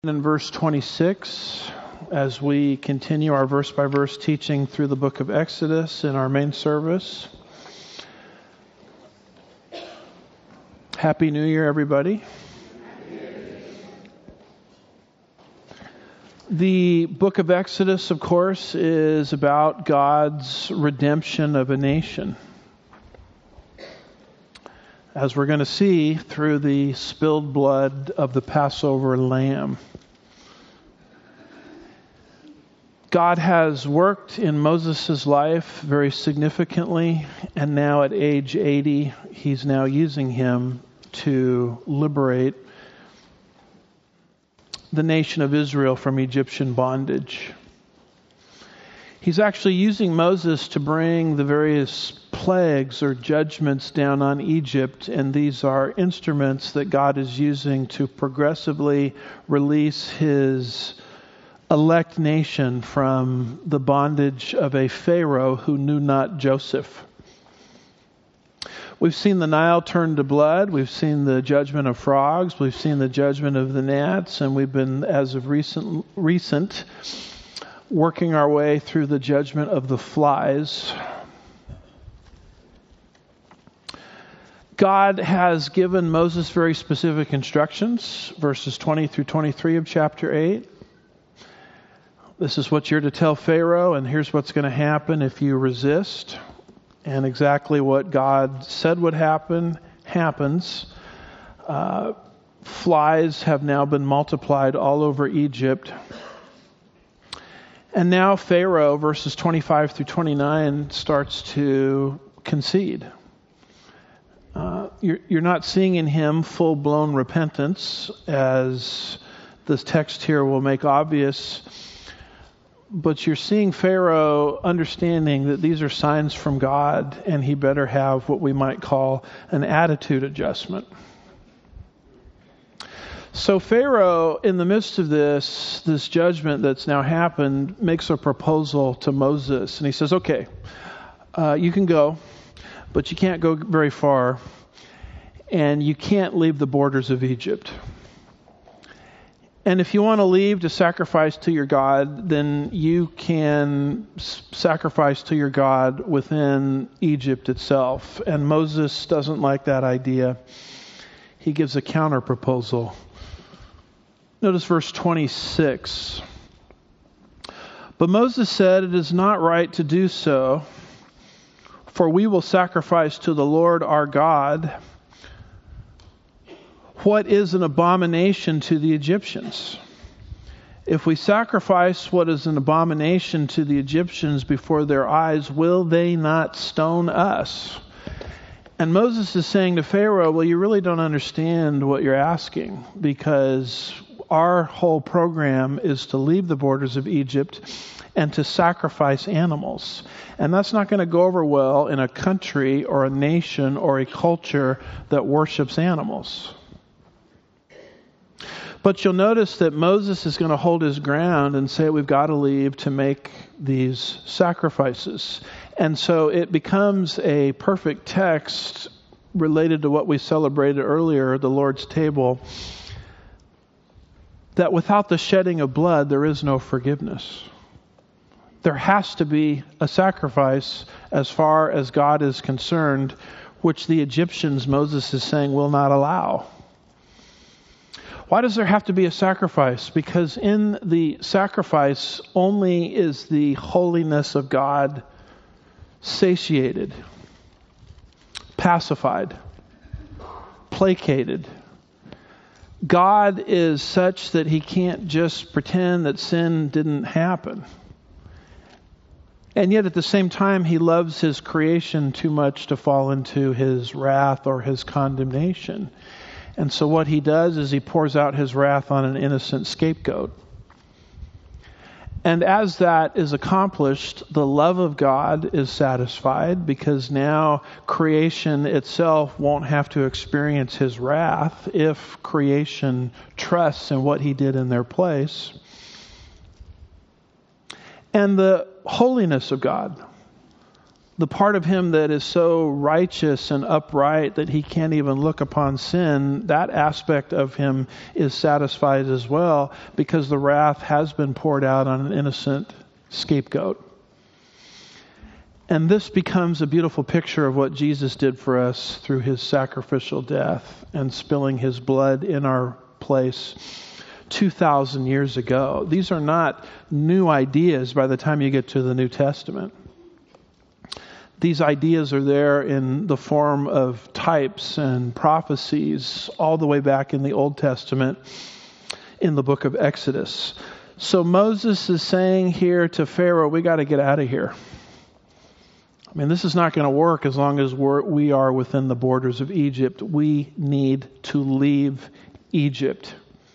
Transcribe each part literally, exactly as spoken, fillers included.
In verse twenty-six, as we continue our verse-by-verse teaching through the book of Exodus in our main service. Happy New Year, everybody. The book of Exodus, of course, is about God's redemption of a nation. As we're going to see through the spilled blood of the Passover lamb. God has worked in Moses' life very significantly, and now at age eighty, he's now using him to liberate the nation of Israel from Egyptian bondage. He's actually using Moses to bring the various plagues or judgments down on Egypt, and these are instruments that God is using to progressively release his elect nation from the bondage of a Pharaoh who knew not Joseph. We've seen the Nile turn to blood. We've seen the judgment of frogs. We've seen the judgment of the gnats, and we've been, as of recent, recent working our way through the judgment of the flies. God has given Moses very specific instructions, verses twenty through twenty-three of chapter eight. This is what you're to tell Pharaoh, and here's what's going to happen if you resist. And exactly what God said would happen, happens. Uh, flies have now been multiplied all over Egypt. And now Pharaoh, verses twenty-five through twenty-nine, starts to concede. Uh, you're, you're not seeing in him full-blown repentance, as this text here will make obvious. But you're seeing Pharaoh understanding that these are signs from God, and he better have what we might call an attitude adjustment. So Pharaoh, in the midst of this, this judgment that's now happened, makes a proposal to Moses. And he says, okay, uh, you can go, but you can't go very far, and you can't leave the borders of Egypt. And if you want to leave to sacrifice to your God, then you can s- sacrifice to your God within Egypt itself. And Moses doesn't like that idea. He gives a counter proposal. Notice verse twenty-six. But Moses said, "It is not right to do so, for we will sacrifice to the Lord our God what is an abomination to the Egyptians. If we sacrifice what is an abomination to the Egyptians before their eyes, will they not stone us?" And Moses is saying to Pharaoh, well, you really don't understand what you're asking, because our whole program is to leave the borders of Egypt and to sacrifice animals. And that's not going to go over well in a country or a nation or a culture that worships animals. But you'll notice that Moses is going to hold his ground and say we've got to leave to make these sacrifices. And so it becomes a perfect text related to what we celebrated earlier, the Lord's table, that without the shedding of blood, there is no forgiveness. There has to be a sacrifice as far as God is concerned, which the Egyptians, Moses is saying, will not allow. Why does there have to be a sacrifice? Because in the sacrifice only is the holiness of God satiated, pacified, placated. God is such that he can't just pretend that sin didn't happen. And yet at the same time, he loves his creation too much to fall into his wrath or his condemnation. And so what he does is he pours out his wrath on an innocent scapegoat. And as that is accomplished, the love of God is satisfied, because now creation itself won't have to experience his wrath if creation trusts in what he did in their place. And the holiness of God, the part of him that is so righteous and upright that he can't even look upon sin, that aspect of him is satisfied as well, because the wrath has been poured out on an innocent scapegoat. And this becomes a beautiful picture of what Jesus did for us through his sacrificial death and spilling his blood in our place two thousand years ago. These are not new ideas by the time you get to the New Testament. These ideas are there in the form of types and prophecies all the way back in the Old Testament in the book of Exodus. So Moses is saying here to Pharaoh, we got to get out of here. I mean, this is not going to work as long as we're, we are within the borders of Egypt. We need to leave Egypt.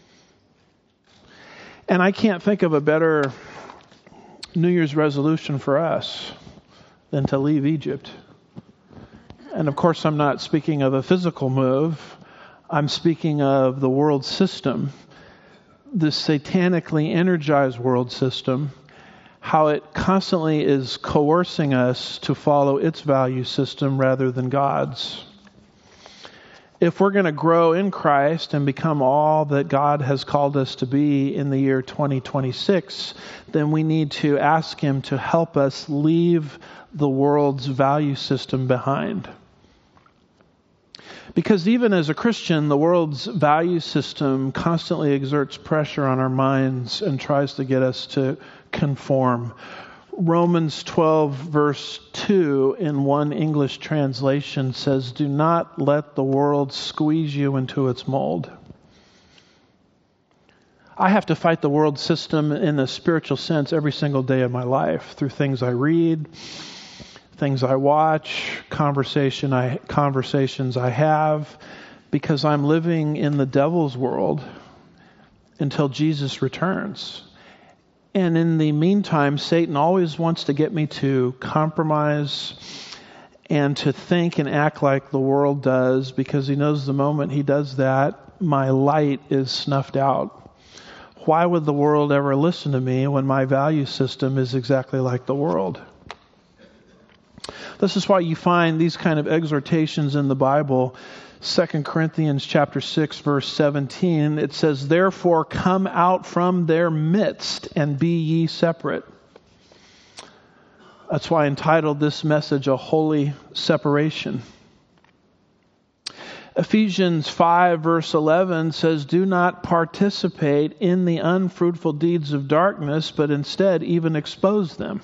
And I can't think of a better New Year's resolution for us than to leave Egypt. And of course, I'm not speaking of a physical move. I'm speaking of the world system, the satanically energized world system, how it constantly is coercing us to follow its value system rather than God's. If we're going to grow in Christ and become all that God has called us to be in the year twenty twenty-six, then we need to ask Him to help us leave the world's value system behind. Because even as a Christian, the world's value system constantly exerts pressure on our minds and tries to get us to conform. Romans twelve verse two in one English translation says, "Do not let the world squeeze you into its mold." I have to fight the world system in a spiritual sense every single day of my life through things I read, things I watch, conversation I conversations I have, because I'm living in the devil's world until Jesus returns. And in the meantime, Satan always wants to get me to compromise and to think and act like the world does, because he knows the moment he does that, my light is snuffed out. Why would the world ever listen to me when my value system is exactly like the world? This is why you find these kind of exhortations in the Bible. Second Corinthians chapter six verse seventeen, it says, "Therefore come out from their midst and be ye separate." That's why I entitled this message, "A Holy Separation." Ephesians five verse eleven says, "Do not participate in the unfruitful deeds of darkness, but instead even expose them."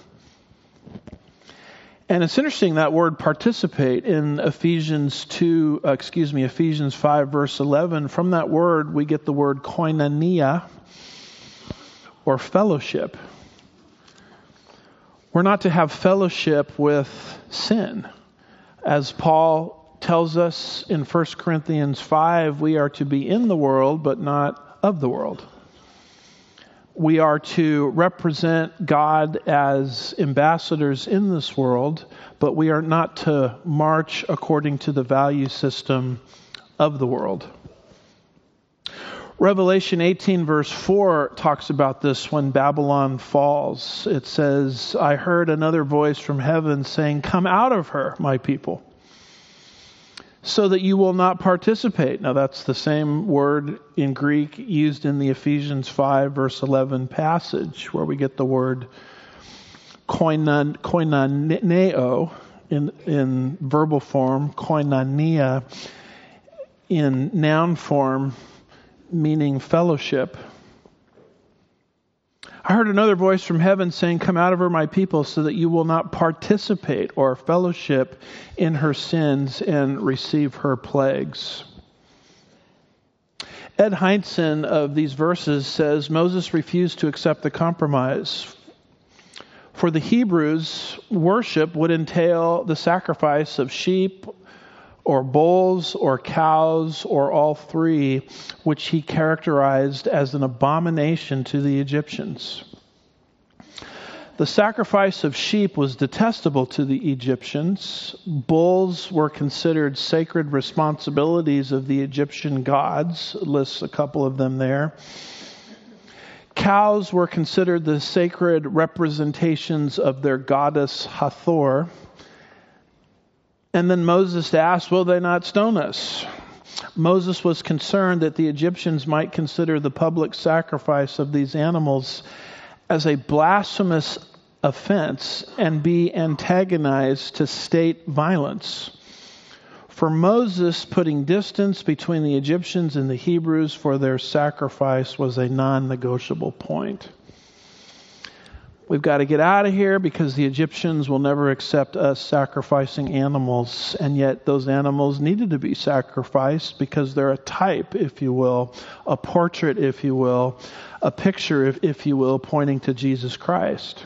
And it's interesting, that word participate in Ephesians two, uh, excuse me, Ephesians five verse eleven. From that word, we get the word koinonia, or fellowship. We're not to have fellowship with sin. As Paul tells us in First Corinthians five, we are to be in the world, but not of the world. We are to represent God as ambassadors in this world, but we are not to march according to the value system of the world. Revelation eighteen verse four talks about this when Babylon falls. It says, "I heard another voice from heaven saying, 'Come out of her, my people, so that you will not participate.'" Now that's the same word in Greek used in the Ephesians five verse eleven passage, where we get the word koinon, koinoneo in, in verbal form, koinonia in noun form, meaning fellowship. "I heard another voice from heaven saying, 'Come out of her, my people, so that you will not participate or fellowship in her sins and receive her plagues.'" Ed Heintzen of these verses says Moses refused to accept the compromise. For the Hebrews, worship would entail the sacrifice of sheep or bulls or cows or all three, which he characterized as an abomination to the Egyptians. The sacrifice of sheep was detestable to the Egyptians. Bulls were considered sacred responsibilities of the Egyptian gods. It lists a couple of them there. Cows were considered the sacred representations of their goddess Hathor. And then Moses asked, will they not stone us? Moses was concerned that the Egyptians might consider the public sacrifice of these animals as a blasphemous offense and be antagonized to state violence. For Moses, putting distance between the Egyptians and the Hebrews for their sacrifice was a non-negotiable point. We've got to get out of here because the Egyptians will never accept us sacrificing animals. And yet those animals needed to be sacrificed because they're a type, if you will, a portrait, if you will, a picture, if, if you will, pointing to Jesus Christ.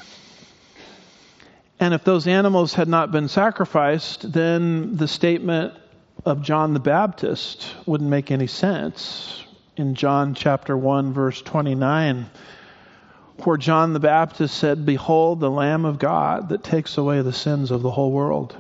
And if those animals had not been sacrificed, then the statement of John the Baptist wouldn't make any sense. In John chapter one, verse twenty-nine, where John the Baptist said, behold, the Lamb of God that takes away the sins of the whole world.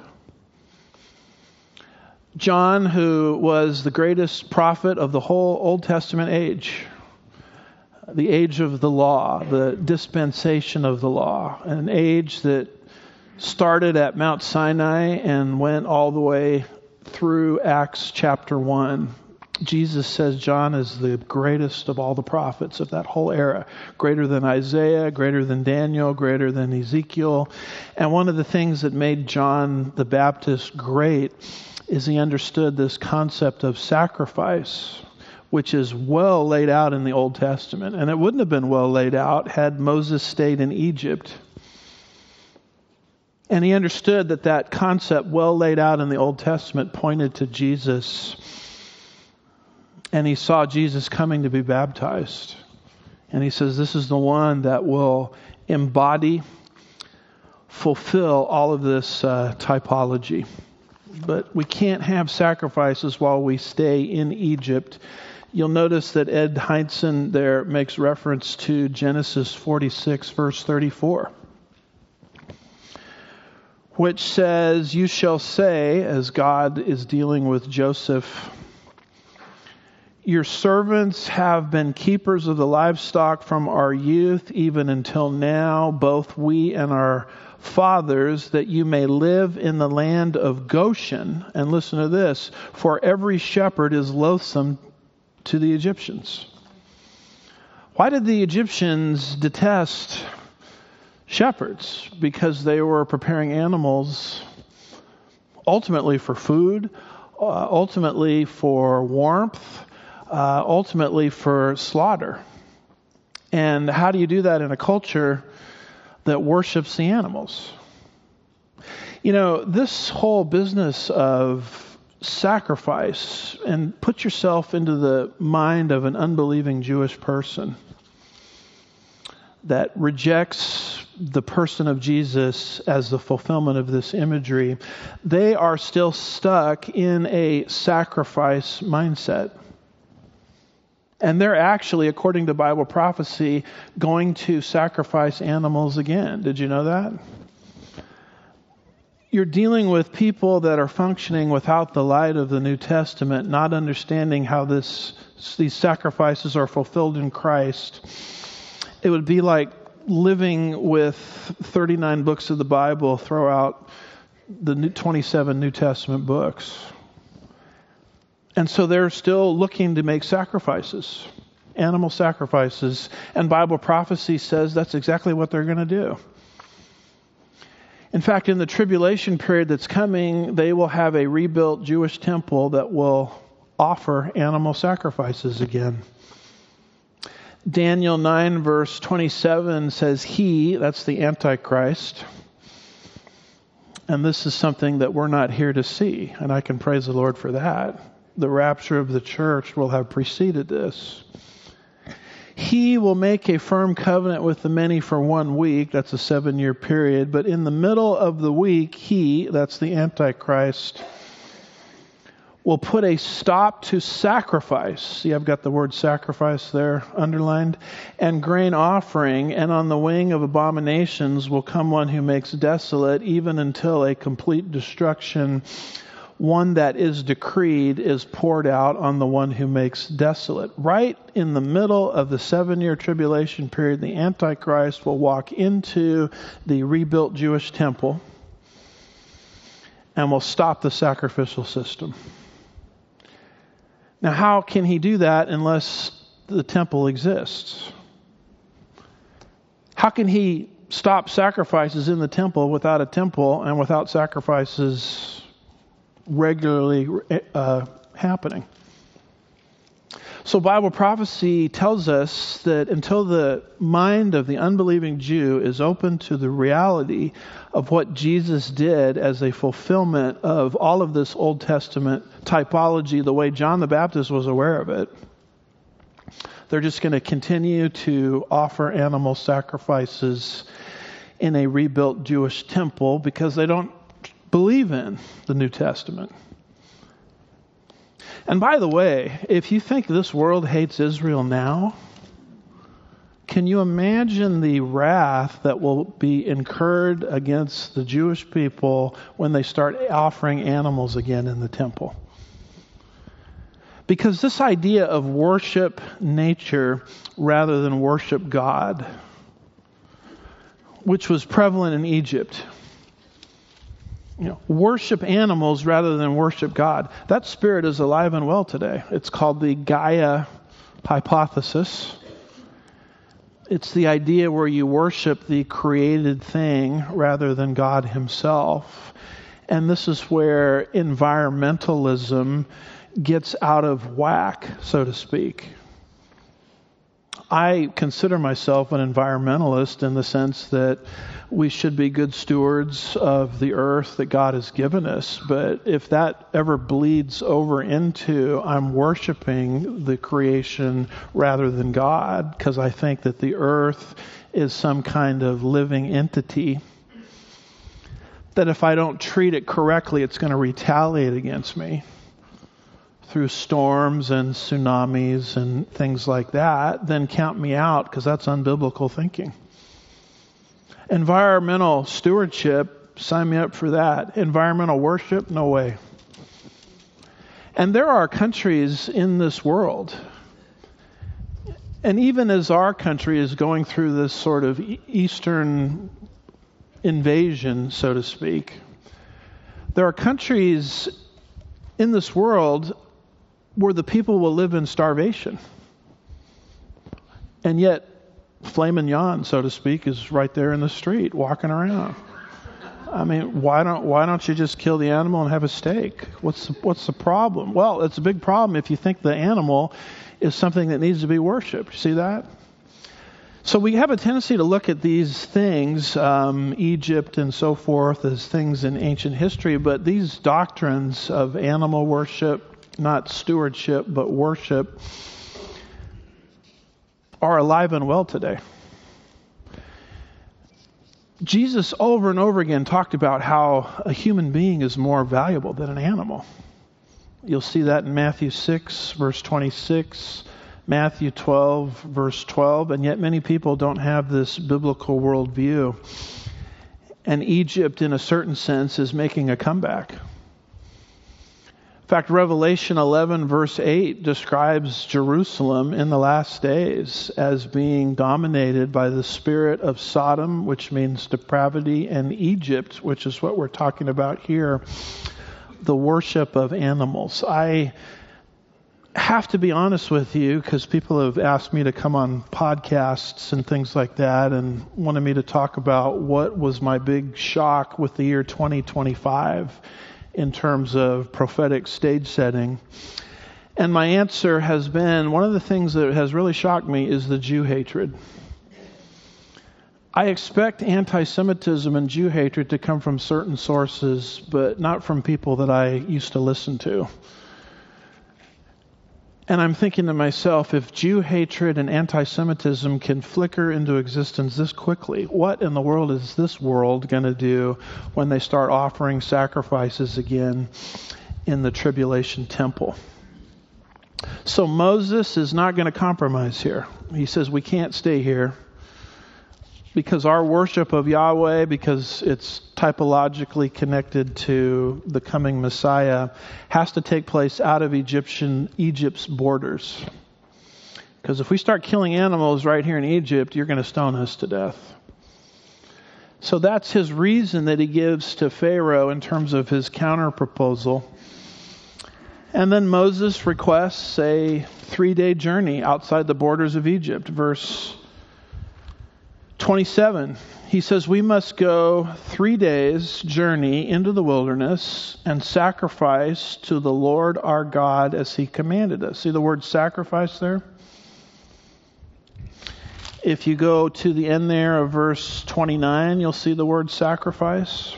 John, who was the greatest prophet of the whole Old Testament age, the age of the law, the dispensation of the law, an age that started at Mount Sinai and went all the way through Acts chapter one. Jesus says John is the greatest of all the prophets of that whole era. Greater than Isaiah, greater than Daniel, greater than Ezekiel. And one of the things that made John the Baptist great is he understood this concept of sacrifice, which is well laid out in the Old Testament. And it wouldn't have been well laid out had Moses stayed in Egypt. And he understood that that concept well laid out in the Old Testament pointed to Jesus. And he saw Jesus coming to be baptized. And he says, this is the one that will embody, fulfill all of this uh, typology. But we can't have sacrifices while we stay in Egypt. You'll notice that Ed Heinzen there makes reference to Genesis forty-six, verse thirty-four. Which says, you shall say, as God is dealing with Joseph, your servants have been keepers of the livestock from our youth, even until now, both we and our fathers, that you may live in the land of Goshen. And listen to this, for every shepherd is loathsome to the Egyptians. Why did the Egyptians detest shepherds? Because they were preparing animals ultimately for food, uh, ultimately for warmth, uh, ultimately for slaughter. And how do you do that in a culture that worships the animals? You know, this whole business of sacrifice, and put yourself into the mind of an unbelieving Jewish person that rejects the person of Jesus as the fulfillment of this imagery. They are still stuck in a sacrifice mindset. And they're actually, according to Bible prophecy, going to sacrifice animals again. Did you know that? You're dealing with people that are functioning without the light of the New Testament, not understanding how this these sacrifices are fulfilled in Christ. It would be like living with thirty-nine books of the Bible, throw out the twenty-seven New Testament books. And so they're still looking to make sacrifices, animal sacrifices. And Bible prophecy says that's exactly what they're going to do. In fact, in the tribulation period that's coming, they will have a rebuilt Jewish temple that will offer animal sacrifices again. Daniel nine verse twenty-seven says, he, that's the Antichrist. And this is something that we're not here to see. And I can praise the Lord for that. The rapture of the church will have preceded this. He will make a firm covenant with the many for one week. That's a seven-year period. But in the middle of the week, he, that's the Antichrist, will put a stop to sacrifice. See, I've got the word sacrifice there underlined. And grain offering. And on the wing of abominations will come one who makes desolate, even until a complete destruction, one that is decreed, is poured out on the one who makes desolate. Right in the middle of the seven-year tribulation period, the Antichrist will walk into the rebuilt Jewish temple. and will stop the sacrificial system. Now, how can he do that unless the temple exists? How can he stop sacrifices in the temple without a temple and without sacrifices regularly uh, happening? So Bible prophecy tells us that until the mind of the unbelieving Jew is open to the reality of what Jesus did as a fulfillment of all of this Old Testament typology, the way John the Baptist was aware of it, they're just going to continue to offer animal sacrifices in a rebuilt Jewish temple because they don't believe in the New Testament. And by the way, if you think this world hates Israel now, can you imagine the wrath that will be incurred against the Jewish people when they start offering animals again in the temple? Because this idea of worship nature rather than worship God, which was prevalent in Egypt, you know, worship animals rather than worship God. That spirit is alive and well today. It's called the Gaia hypothesis. It's the idea where you worship the created thing rather than God himself. And this is where environmentalism gets out of whack, so to speak. I consider myself an environmentalist in the sense that we should be good stewards of the earth that God has given us. But if that ever bleeds over into I'm worshiping the creation rather than God, because I think that the earth is some kind of living entity, that if I don't treat it correctly, it's going to retaliate against me through storms and tsunamis and things like that, then count me out, because that's unbiblical thinking. Environmental stewardship, sign me up for that. Environmental worship, no way. And there are countries in this world, and even as our country is going through this sort of Eastern invasion, so to speak, there are countries in this world where the people will live in starvation. And yet, filet mignon, so to speak, is right there in the street, walking around. I mean, why don't why don't you just kill the animal and have a steak? What's the, what's the problem? Well, it's a big problem if you think the animal is something that needs to be worshipped. You see that? So we have a tendency to look at these things, um, Egypt and so forth, as things in ancient history, but these doctrines of animal worship, not stewardship, but worship, are alive and well today. Jesus over and over again talked about how a human being is more valuable than an animal. You'll see that in Matthew six, verse twenty-six, Matthew twelve, verse twelve, and yet many people don't have this biblical worldview. And Egypt, in a certain sense, is making a comeback. In fact, Revelation eleven, verse eight describes Jerusalem in the last days as being dominated by the spirit of Sodom, which means depravity, and Egypt, which is what we're talking about here, the worship of animals. I have to be honest with you, because people have asked me to come on podcasts and things like that and wanted me to talk about what was my big shock with the year twenty twenty-five in terms of prophetic stage setting. And my answer has been, one of the things that has really shocked me is the Jew hatred. I expect anti-Semitism and Jew hatred to come from certain sources, but not from people that I used to listen to. And I'm thinking to myself, if Jew hatred and anti-Semitism can flicker into existence this quickly, what in the world is this world going to do when they start offering sacrifices again in the tribulation temple? So Moses is not going to compromise here. He says we can't stay here because our worship of Yahweh, because it's typologically connected to the coming Messiah, has to take place out of Egyptian Egypt's borders. Because if we start killing animals right here in Egypt, you're going to stone us to death. So that's his reason that he gives to Pharaoh in terms of his counter-proposal. And then Moses requests a three-day journey outside the borders of Egypt. Verse twenty-seven, he says, we must go three days' journey into the wilderness and sacrifice to the Lord our God as he commanded us. See the word sacrifice there? If you go to the end there of verse twenty-nine, you'll see the word sacrifice.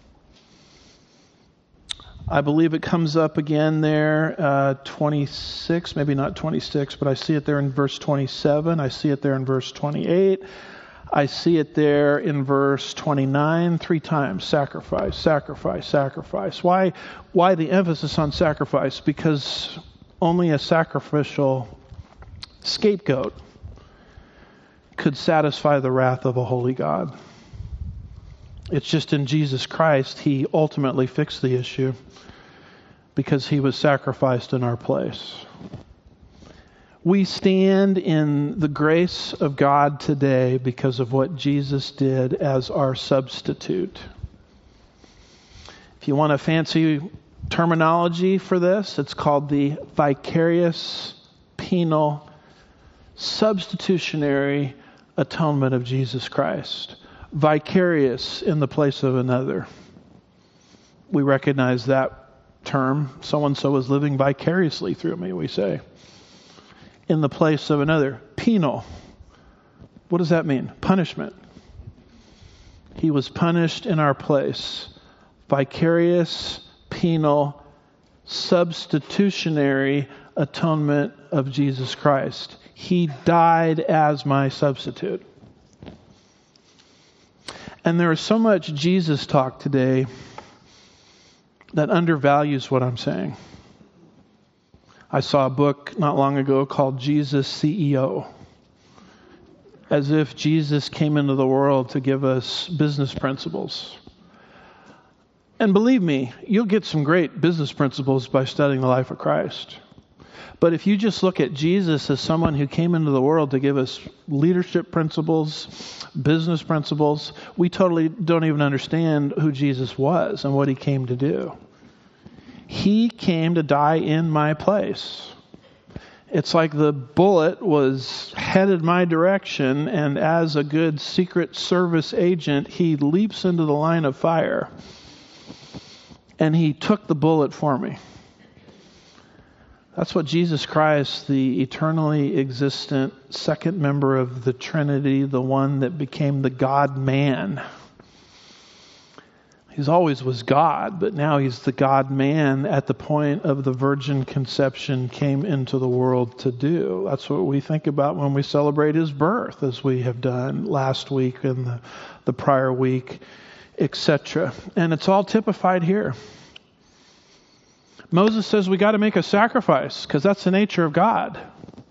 I believe it comes up again there, uh, twenty-six, maybe not twenty-six, but I see it there in verse twenty-seven. I see it there in verse twenty-eight. I see it there in verse twenty-nine, three times. Sacrifice, sacrifice, sacrifice. Why, why the emphasis on sacrifice? Because only a sacrificial scapegoat could satisfy the wrath of a holy God. It's just in Jesus Christ he ultimately fixed the issue because he was sacrificed in our place. We stand in the grace of God today because of what Jesus did as our substitute. If you want a fancy terminology for this, it's called the vicarious penal substitutionary atonement of Jesus Christ. Vicarious in the place of another. We recognize that term. So-and-so is living vicariously through me, we say. In the place of another. Penal. What does that mean? Punishment. He was punished in our place. Vicarious, penal, substitutionary atonement of Jesus Christ. He died as my substitute. And there is so much Jesus talk today that undervalues what I'm saying. I saw a book not long ago called Jesus C E O. As if Jesus came into the world to give us business principles. And believe me, you'll get some great business principles by studying the life of Christ. But if you just look at Jesus as someone who came into the world to give us leadership principles, business principles, we totally don't even understand who Jesus was and what he came to do. He came to die in my place. It's like the bullet was headed my direction, and as a good Secret Service agent, he leaps into the line of fire. And he took the bullet for me. That's what Jesus Christ, the eternally existent second member of the Trinity, the one that became the God-man. He's always was God, but now he's the God-man at the point of the virgin conception came into the world to do. That's what we think about when we celebrate his birth, as we have done last week and the, the prior week, et cetera. And it's all typified here. Moses says we got to make a sacrifice because that's the nature of God.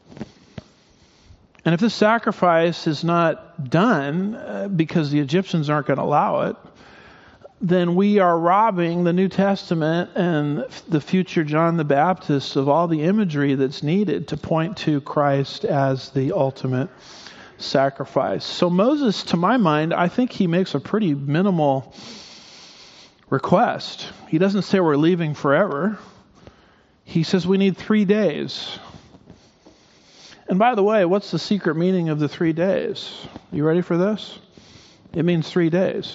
And if this sacrifice is not done uh, because the Egyptians aren't going to allow it, then we are robbing the New Testament and the future John the Baptist of all the imagery that's needed to point to Christ as the ultimate sacrifice. So Moses, to my mind, I think he makes a pretty minimal request. He doesn't say we're leaving forever. He says we need three days. And by the way, what's the secret meaning of the three days? You ready for this? It means three days.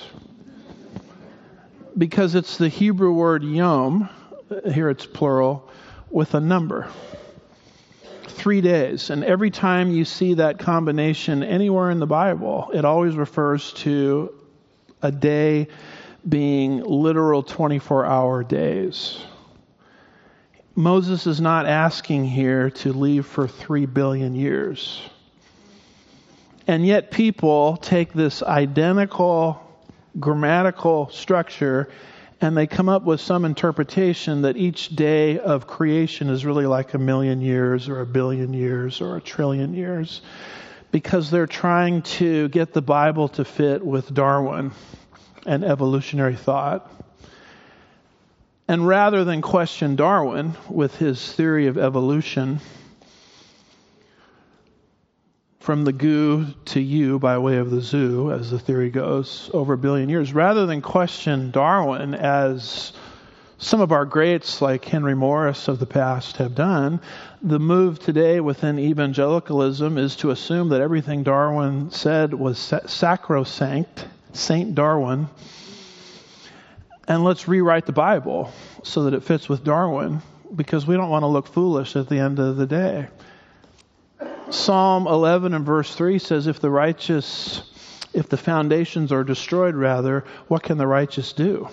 Because it's the Hebrew word yom, here it's plural, with a number. Three days. And every time you see that combination anywhere in the Bible, it always refers to a day being literal twenty-four hour days. Moses is not asking here to leave for three billion years. And yet people take this identical grammatical structure and they come up with some interpretation that each day of creation is really like a million years or a billion years or a trillion years, because they're trying to get the Bible to fit with Darwin and evolutionary thought. And rather than question Darwin with his theory of evolution, from the goo to you by way of the zoo, as the theory goes, over a billion years, rather than question Darwin as some of our greats like Henry Morris of the past have done. The move today within evangelicalism is to assume that everything Darwin said was sacrosanct, Saint Darwin, and let's rewrite the Bible so that it fits with Darwin, because we don't want to look foolish at the end of the day. Psalm eleven and verse three says, if the righteous, if the foundations are destroyed, rather, what can the righteous do?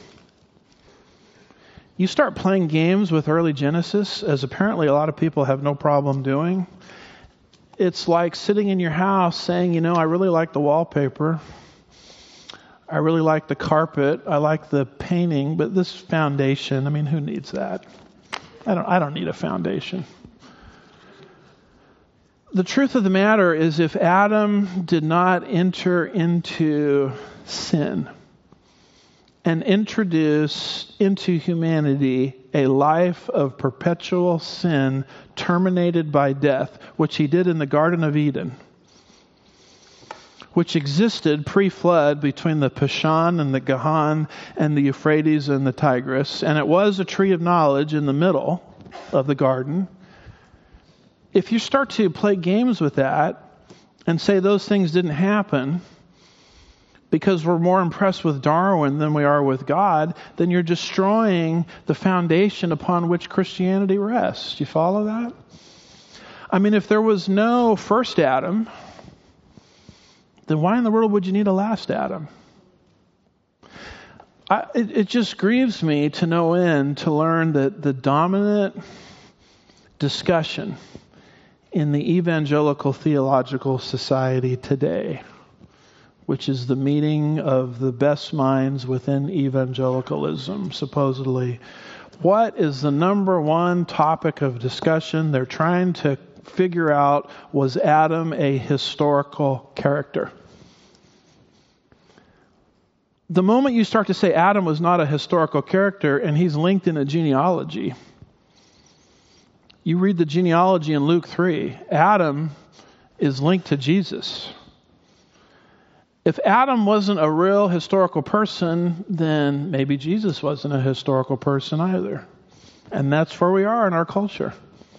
You start playing games with early Genesis, as apparently a lot of people have no problem doing. It's like sitting in your house saying, you know, I really like the wallpaper. I really like the carpet. I like the painting, but this foundation, I mean, who needs that? I don't, I don't need a foundation. The truth of the matter is, if Adam did not enter into sin and introduce into humanity a life of perpetual sin terminated by death, which he did in the Garden of Eden, which existed pre-flood between the Pishon and the Gahan and the Euphrates and the Tigris, and it was a tree of knowledge in the middle of the garden. If you start to play games with that and say those things didn't happen because we're more impressed with Darwin than we are with God, then you're destroying the foundation upon which Christianity rests. You follow that? I mean, if there was no first Adam, then why in the world would you need a last Adam? I, it, it just grieves me to no end to learn that the dominant discussion in the evangelical theological society today, which is the meeting of the best minds within evangelicalism, supposedly, what is the number one topic of discussion? They're trying to figure out, was Adam a historical character? The moment you start to say Adam was not a historical character and he's linked in a genealogy, you read the genealogy in Luke three, Adam is linked to Jesus. If Adam wasn't a real historical person, then maybe Jesus wasn't a historical person either. And that's where we are in our culture.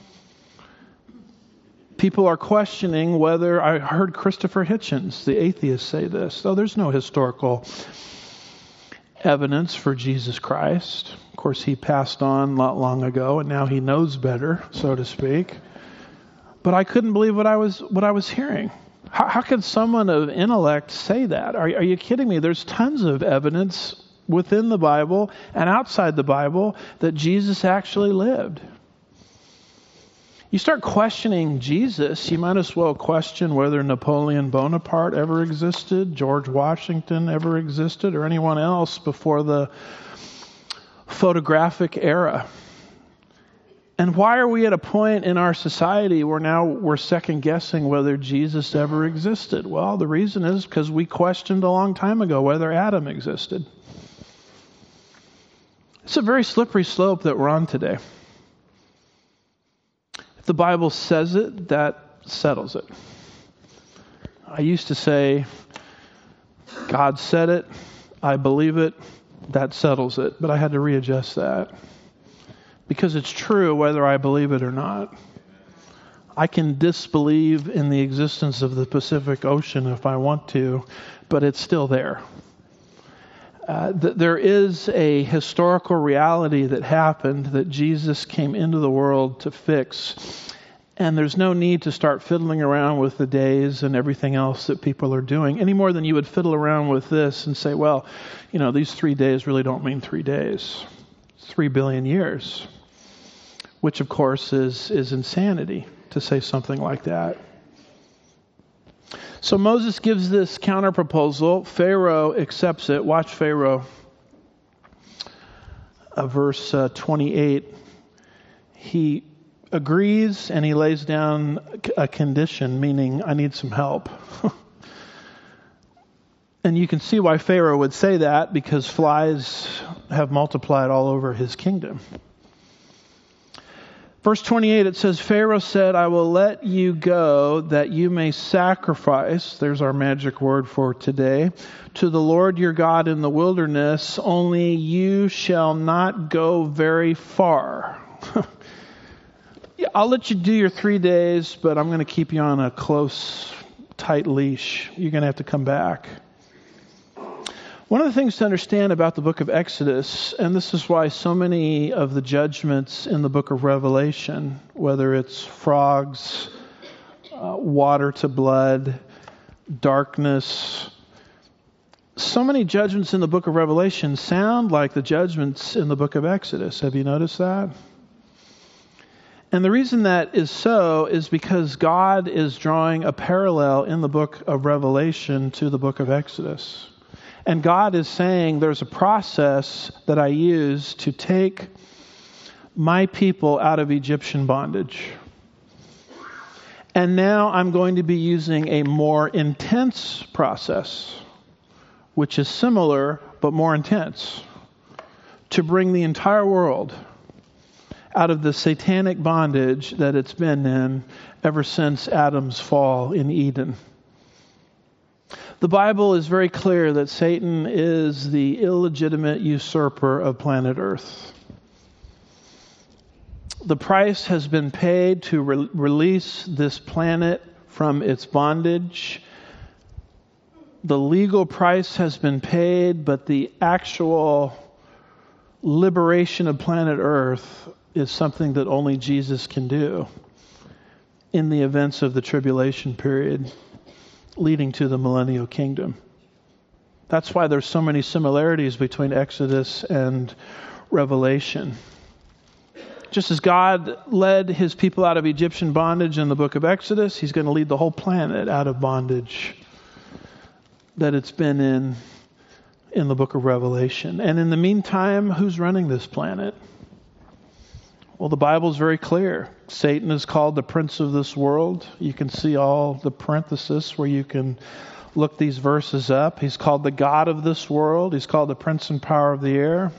People are questioning whether, I heard Christopher Hitchens, the atheist, say this, oh, there's no historical evidence for Jesus Christ. Of course, he passed on not long ago, and now he knows better, so to speak. But I couldn't believe what I was what I was hearing. How, how could someone of intellect say that? Are, are you kidding me? There's tons of evidence within the Bible and outside the Bible that Jesus actually lived. You start questioning Jesus, you might as well question whether Napoleon Bonaparte ever existed, George Washington ever existed, or anyone else before the photographic era. And why are we at a point in our society where now we're second guessing whether Jesus ever existed? Well, the reason is because we questioned a long time ago whether Adam existed. It's a very slippery slope that we're on today. If the Bible says it, that settles it. I used to say, God said it, I believe it, that settles it. But I had to readjust that. Because it's true whether I believe it or not. I can disbelieve in the existence of the Pacific Ocean if I want to, but it's still there. Uh, th- there is a historical reality that happened that Jesus came into the world to fix. And there's no need to start fiddling around with the days and everything else that people are doing, any more than you would fiddle around with this and say, well, you know, these three days really don't mean three days. It's three billion years. Which, of course, is, is insanity to say something like that. So Moses gives this counter-proposal. Pharaoh accepts it. Watch Pharaoh. Uh, verse uh, twenty-eight. He agrees and he lays down a condition, meaning, I need some help. And you can see why Pharaoh would say that, because flies have multiplied all over his kingdom. Verse twenty-eight, it says, Pharaoh said, I will let you go that you may sacrifice, there's our magic word for today, to the Lord your God in the wilderness, only you shall not go very far. Yeah, I'll let you do your three days, but I'm going to keep you on a close, tight leash. You're going to have to come back. One of the things to understand about the book of Exodus, and this is why so many of the judgments in the book of Revelation, whether it's frogs, uh, water to blood, darkness, so many judgments in the book of Revelation sound like the judgments in the book of Exodus. Have you noticed that? And the reason that is so is because God is drawing a parallel in the book of Revelation to the book of Exodus. And God is saying there's a process that I use to take my people out of Egyptian bondage. And now I'm going to be using a more intense process, which is similar but more intense, to bring the entire world out of the satanic bondage that it's been in ever since Adam's fall in Eden. The Bible is very clear that Satan is the illegitimate usurper of planet Earth. The price has been paid to re- release this planet from its bondage. The legal price has been paid, but the actual liberation of planet Earth is something that only Jesus can do in the events of the tribulation period leading to the millennial kingdom. That's why there's so many similarities between Exodus and Revelation. Just as God led his people out of Egyptian bondage in the book of Exodus, he's going to lead the whole planet out of bondage that it's been in in the book of Revelation. And in the meantime, who's running this planet? Well, the Bible's very clear. Satan is called the prince of this world. You can see all the parentheses where you can look these verses up. He's called the god of this world. He's called the prince and power of the air.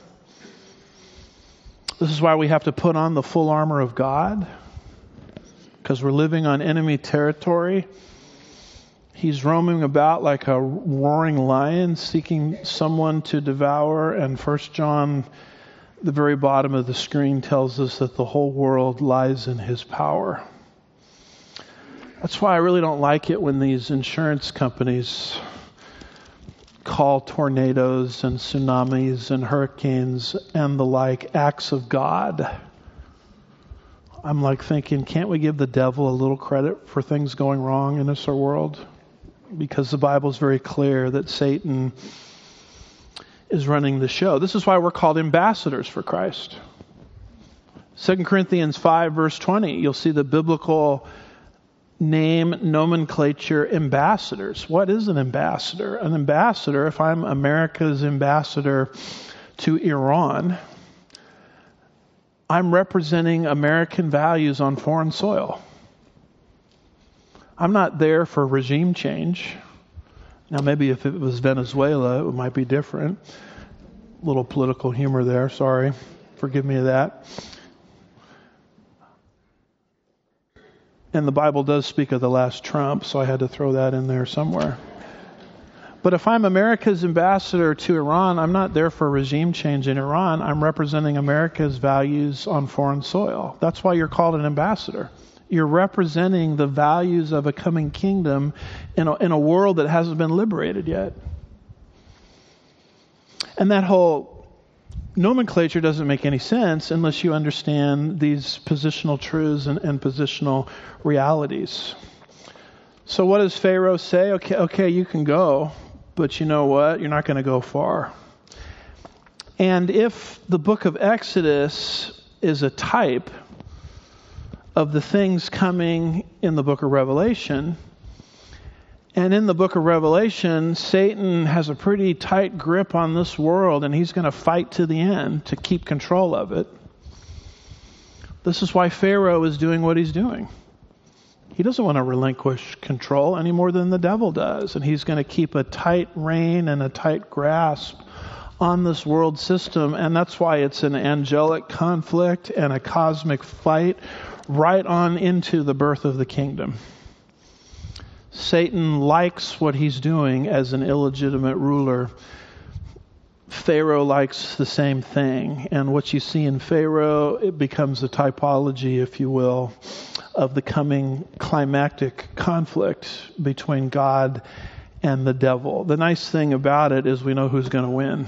This is why we have to put on the full armor of God, because we're living on enemy territory. He's roaming about like a roaring lion, seeking someone to devour. And First John, the very bottom of the screen, tells us that the whole world lies in his power. That's why I really don't like it when these insurance companies call tornadoes and tsunamis and hurricanes and the like acts of God. I'm like thinking, can't we give the devil a little credit for things going wrong in this world? Because the Bible is very clear that Satan is running the show. This is why we're called ambassadors for Christ. Second Corinthians five, verse twenty, you'll see the biblical name nomenclature, ambassadors. What is an ambassador? An ambassador, if I'm America's ambassador to Iran, I'm representing American values on foreign soil. I'm not there for regime change. Now, maybe if it was Venezuela, it might be different. A little political humor there, sorry. Forgive me of that. And the Bible does speak of the last Trump, so I had to throw that in there somewhere. But if I'm America's ambassador to Iran, I'm not there for regime change in Iran. I'm representing America's values on foreign soil. That's why you're called an ambassador. You're representing the values of a coming kingdom in a, in a world that hasn't been liberated yet. And that whole nomenclature doesn't make any sense unless you understand these positional truths and, and positional realities. So what does Pharaoh say? Okay, okay, you can go, but you know what? You're not going to go far. And if the book of Exodus is a type of the things coming in the book of Revelation, and in the book of Revelation, Satan has a pretty tight grip on this world, and he's going to fight to the end to keep control of it. This is why Pharaoh is doing what he's doing. He doesn't want to relinquish control any more than the devil does, and he's going to keep a tight rein and a tight grasp on this world system, and that's why it's an angelic conflict and a cosmic fight right on into the birth of the kingdom. Satan likes what he's doing as an illegitimate ruler. Pharaoh likes the same thing. And what you see in Pharaoh, it becomes a typology, if you will, of the coming climactic conflict between God and the devil. The nice thing about it is we know who's going to win.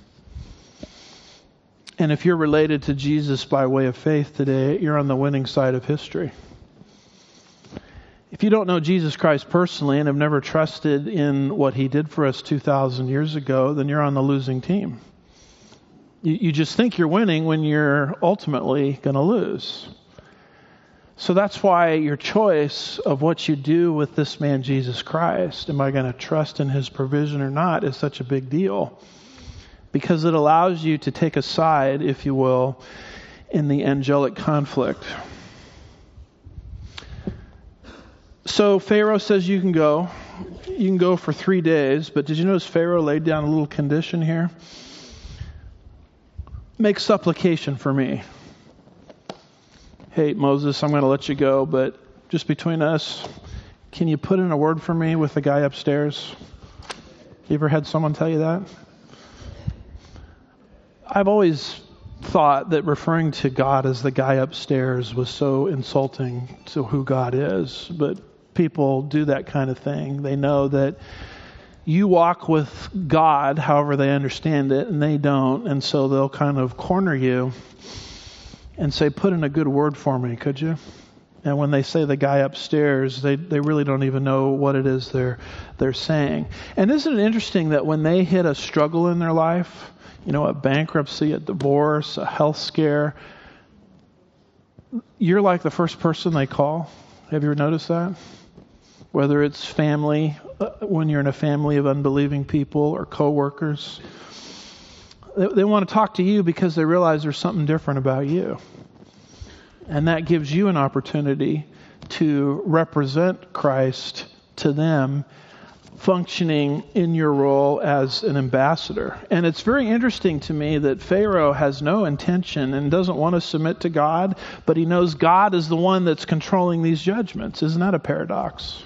And if you're related to Jesus by way of faith today, you're on the winning side of history. If you don't know Jesus Christ personally and have never trusted in what he did for us two thousand years ago, then you're on the losing team. You, you just think you're winning when you're ultimately going to lose. So that's why your choice of what you do with this man Jesus Christ, am I going to trust in his provision or not, is such a big deal. Because it allows you to take a side, if you will, in the angelic conflict. So Pharaoh says you can go. You can go for three days. But did you notice Pharaoh laid down a little condition here? Make supplication for me. Hey, Moses, I'm going to let you go, but just between us, can you put in a word for me with the guy upstairs? You ever had someone tell you that? I've always thought that referring to God as the guy upstairs was so insulting to who God is, but people do that kind of thing. They know that you walk with God however they understand it, and they don't, and so they'll kind of corner you and say, put in a good word for me, could you? And when they say the guy upstairs, they, they really don't even know what it is they're they're saying. And isn't it interesting that when they hit a struggle in their life, you know, a bankruptcy, a divorce, a health scare, you're like the first person they call? Have you ever noticed that? Whether it's family, uh, when you're in a family of unbelieving people, or coworkers, they, they want to talk to you because they realize there's something different about you. And that gives you an opportunity to represent Christ to them, functioning in your role as an ambassador. And it's very interesting to me that Pharaoh has no intention and doesn't want to submit to God, but he knows God is the one that's controlling these judgments. Isn't that a paradox?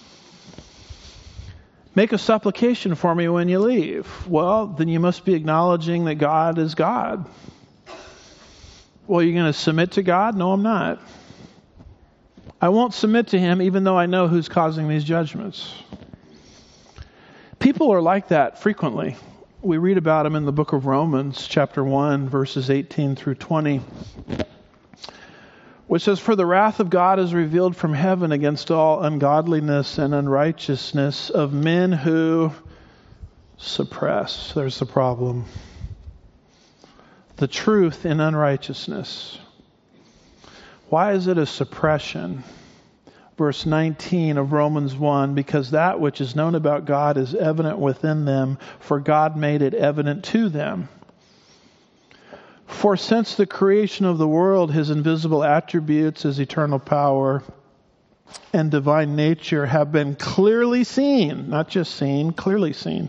Make a supplication for me when you leave. Well, then you must be acknowledging that God is God. Well, you're going to submit to God? No, I'm not. I won't submit to him even though I know who's causing these judgments. People are like that frequently. We read about them in the book of Romans, chapter one, verses eighteen through twenty, which says, "For the wrath of God is revealed from heaven against all ungodliness and unrighteousness of men who suppress," there's the problem, "the truth in unrighteousness." Why is it a suppression? Verse nineteen of Romans one, "Because that which is known about God is evident within them, for God made it evident to them. For since the creation of the world, his invisible attributes, his eternal power and divine nature have been clearly seen," not just seen, clearly seen,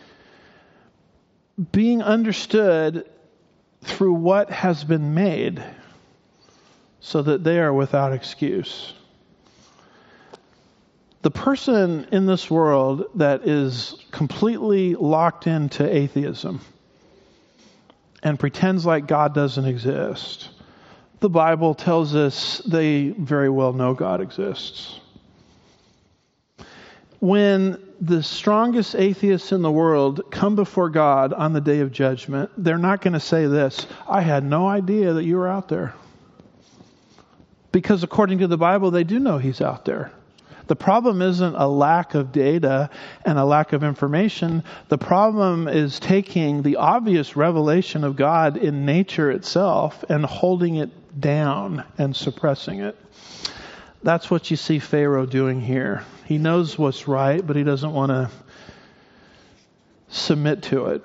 "being understood through what has been made, so that they are without excuse." The person in this world that is completely locked into atheism and pretends like God doesn't exist, the Bible tells us they very well know God exists. When the strongest atheists in the world come before God on the day of judgment, they're not going to say this, "I had no idea that you were out there." Because according to the Bible, they do know he's out there. The problem isn't a lack of data and a lack of information. The problem is taking the obvious revelation of God in nature itself and holding it down and suppressing it. That's what you see Pharaoh doing here. He knows what's right, but he doesn't want to submit to it.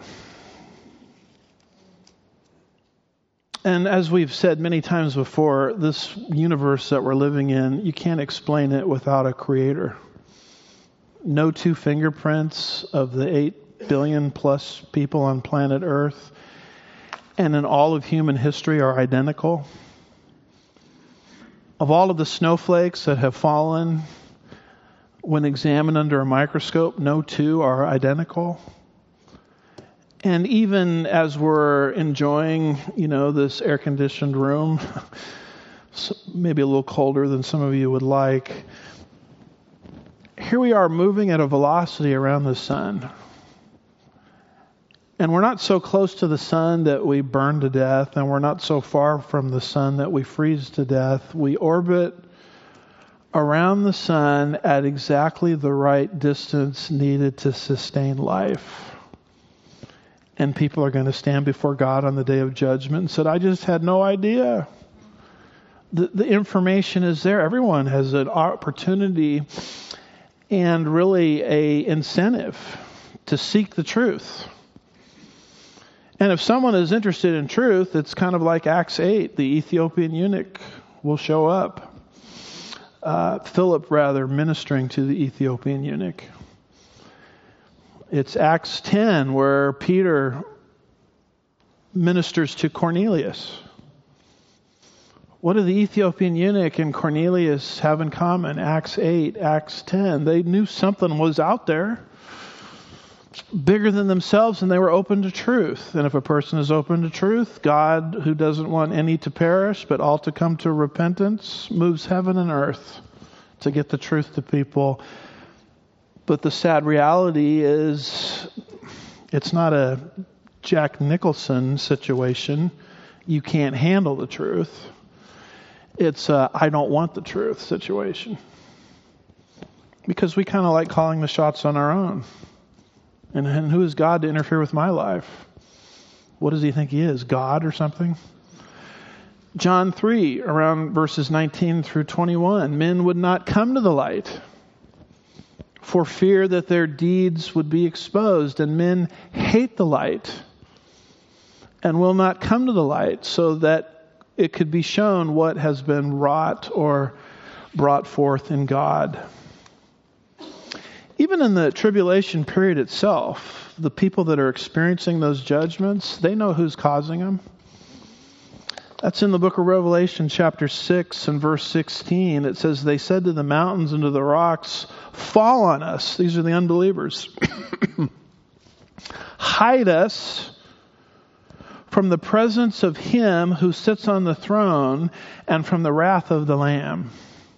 And as we've said many times before, this universe that we're living in, you can't explain it without a creator. No two fingerprints of the eight billion plus people on planet Earth, and in all of human history are identical. Of all of the snowflakes that have fallen, when examined under a microscope, no two are identical. And even as we're enjoying, you know, this air-conditioned room, maybe a little colder than some of you would like, here we are moving at a velocity around the sun. And we're not so close to the sun that we burn to death, and we're not so far from the sun that we freeze to death. We orbit around the sun at exactly the right distance needed to sustain life. And people are going to stand before God on the day of judgment and said, I just had no idea. The, the information is there. Everyone has an opportunity and really a incentive to seek the truth. And if someone is interested in truth, it's kind of like Acts eight. The Ethiopian eunuch will show up. Uh, Philip, rather, ministering to the Ethiopian eunuch. It's Acts ten where Peter ministers to Cornelius. What do the Ethiopian eunuch and Cornelius have in common? Acts eight, Acts ten. They knew something was out there bigger than themselves, and they were open to truth. And if a person is open to truth, God, who doesn't want any to perish, but all to come to repentance, moves heaven and earth to get the truth to people. But the sad reality is it's not a Jack Nicholson situation. You can't handle the truth. It's a I don't want the truth situation. Because we kind of like calling the shots on our own. And, and who is God to interfere with my life? What does he think he is? God or something? John three, around verses nineteen through twenty-one. Men would not come to the light for fear that their deeds would be exposed. And men hate the light and will not come to the light so that it could be shown what has been wrought or brought forth in God. Even in the tribulation period itself, the people that are experiencing those judgments, they know who's causing them. That's in the book of Revelation, chapter six and verse sixteen. It says, they said to the mountains and to the rocks, fall on us. These are the unbelievers. Hide us from the presence of him who sits on the throne and from the wrath of the Lamb.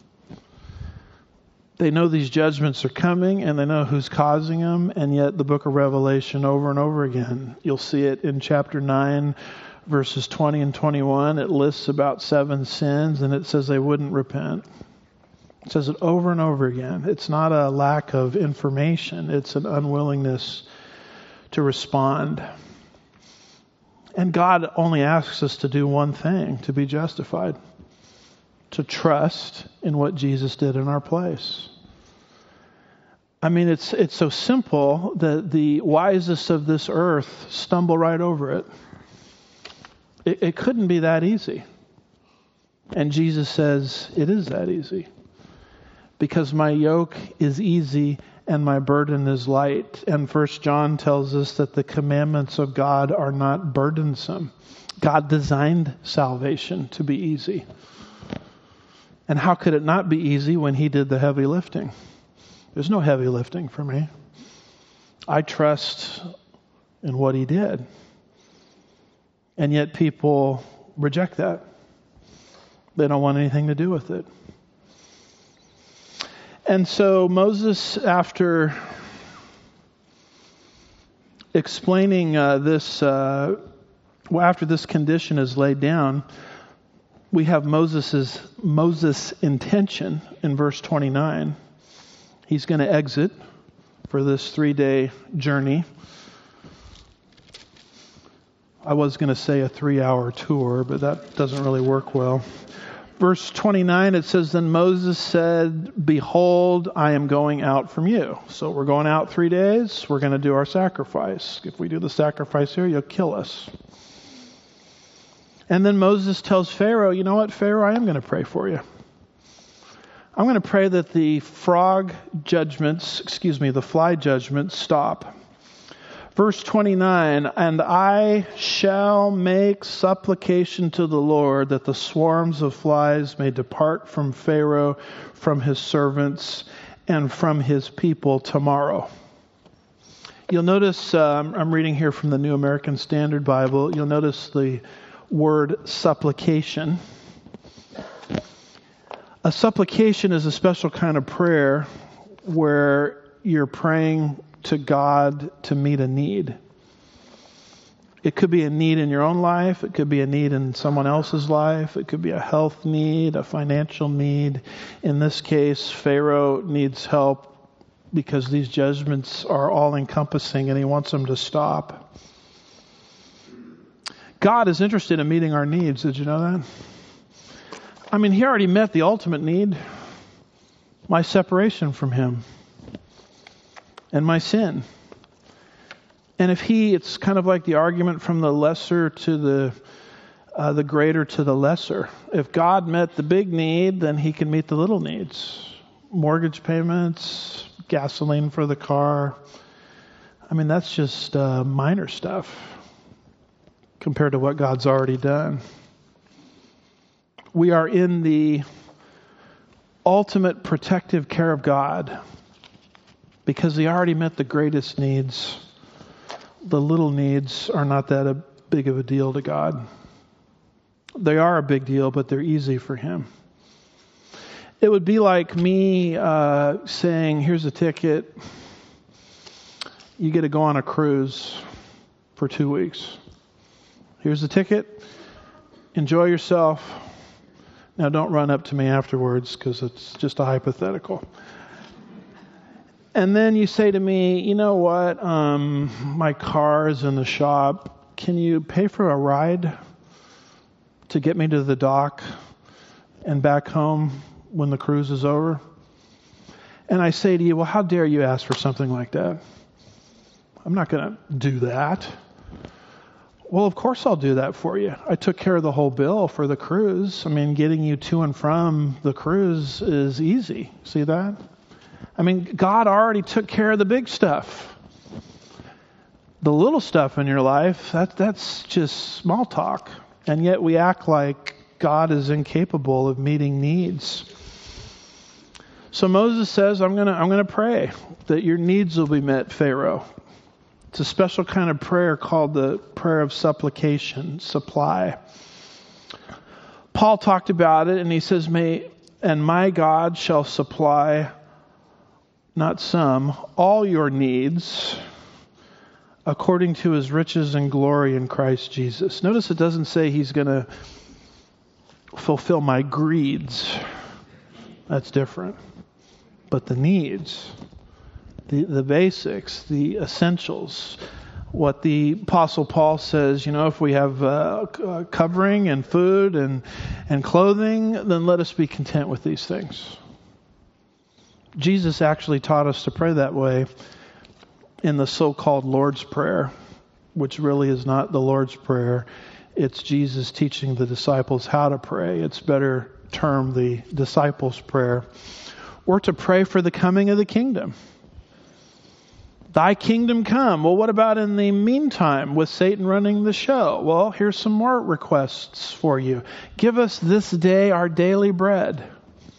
They know these judgments are coming and they know who's causing them, and yet the book of Revelation over and over again, you'll see it in chapter nine, verses twenty and twenty-one. It lists about seven sins and it says they wouldn't repent. It says it over and over again. It's not a lack of information, it's an unwillingness to respond. And God only asks us to do one thing to be justified. To trust in what Jesus did in our place. I mean, it's it's so simple that the wisest of this earth stumble right over it. It, it couldn't be that easy. And Jesus says, it is that easy. Because my yoke is easy and my burden is light. And First John tells us that the commandments of God are not burdensome. God designed salvation to be easy. And how could it not be easy when he did the heavy lifting? There's no heavy lifting for me. I trust in what he did. And yet people reject that. They don't want anything to do with it. And so Moses, after explaining uh, this, uh, well, after this condition is laid down, we have Moses's Moses' intention in verse twenty-nine. He's going to exit for this three-day journey. I was going to say a three-hour tour, but that doesn't really work well. Verse twenty-nine, it says, then Moses said, behold, I am going out from you. So we're going out three days. We're going to do our sacrifice. If we do the sacrifice here, you'll kill us. And then Moses tells Pharaoh, you know what, Pharaoh, I am going to pray for you. I'm going to pray that the frog judgments, excuse me, the fly judgments stop. Verse twenty-nine, and I shall make supplication to the Lord that the swarms of flies may depart from Pharaoh, from his servants, and from his people tomorrow. You'll notice, um, I'm reading here from the New American Standard Bible, you'll notice the word supplication. A supplication is a special kind of prayer where you're praying to God to meet a need. It could be a need in your own life. It could be a need in someone else's life. It could be a health need, a financial need. In this case, Pharaoh needs help because these judgments are all-encompassing and he wants them to stop. God is interested in meeting our needs. Did you know that? I mean, he already met the ultimate need, my separation from him and my sin. And if he, it's kind of like the argument from the lesser to the uh, the greater to the lesser. If God met the big need, then he can meet the little needs. Mortgage payments, gasoline for the car. I mean, that's just uh, minor stuff compared to what God's already done. We are in the ultimate protective care of God because he already met the greatest needs. The little needs are not that a big of a deal to God. They are a big deal, but they're easy for him. It would be like me uh, saying, here's a ticket. You get to go on a cruise for two weeks. Here's the ticket. Enjoy yourself. Now, don't run up to me afterwards because it's just a hypothetical. And then you say to me, you know what, um, my car is in the shop. Can you pay for a ride to get me to the dock and back home when the cruise is over? And I say to you, well, how dare you ask for something like that? I'm not going to do that. Well, of course I'll do that for you. I took care of the whole bill for the cruise. I mean, getting you to and from the cruise is easy. See that? I mean, God already took care of the big stuff. The little stuff in your life, that, that's just small talk. And yet we act like God is incapable of meeting needs. So Moses says, I'm going to I'm going to pray that your needs will be met, Pharaoh. It's a special kind of prayer called the prayer of supplication, supply. Paul talked about it and he says, May and my God shall supply not some, all your needs according to his riches and glory in Christ Jesus. Notice it doesn't say he's going to fulfill my greeds. That's different. But the needs, the, the basics, the essentials, what the Apostle Paul says, you know, if we have uh, covering and food and, and clothing, then let us be content with these things. Jesus actually taught us to pray that way in the so-called Lord's Prayer, which really is not the Lord's Prayer. It's Jesus teaching the disciples how to pray. It's better termed the disciples' prayer. Or to pray for the coming of the kingdom. Thy kingdom come. Well, what about in the meantime with Satan running the show? Well, here's some more requests for you. Give us this day our daily bread.